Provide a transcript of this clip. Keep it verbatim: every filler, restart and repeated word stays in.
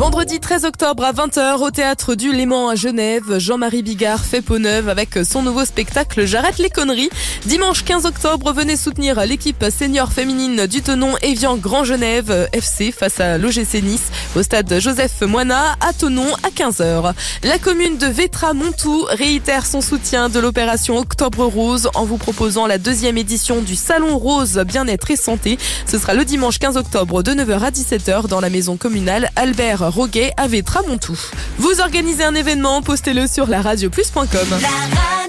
Vendredi treize octobre à vingt heures au Théâtre du Léman à Genève, Jean-Marie Bigard fait peau neuve avec son nouveau spectacle J'arrête les conneries. Dimanche quinze octobre, venez soutenir l'équipe senior féminine du Thonon Évian Grand Genève F C face à l'O G C Nice au stade Joseph Moina à Thonon à quinze heures. La commune de Vétra-Montou réitère son soutien de l'opération Octobre Rose en vous proposant la deuxième édition du Salon Rose Bien-être et Santé. Ce sera le dimanche quinze octobre de neuf heures à dix-sept heures dans la maison communale Albert Roguet à Vétra-Montou. Vous organisez un événement, postez-le sur la radio plus point com.